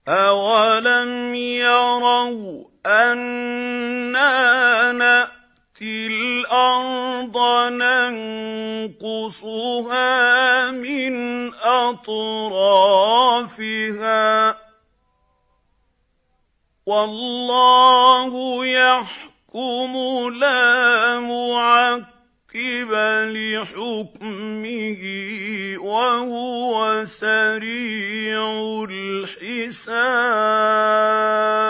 أَوَلَمْ يَرَوْا أَنَّا نَأْتِي الْأَرْضَ نَنقُصُهَا مِنْ أَطْرَافِهَا ۚ وَاللَّهُ يَحْكُمُ لَا مُعَقِّبَ لِحُكْمِهِ وَهُوَ سَرِيعُ الْحِسَابِ.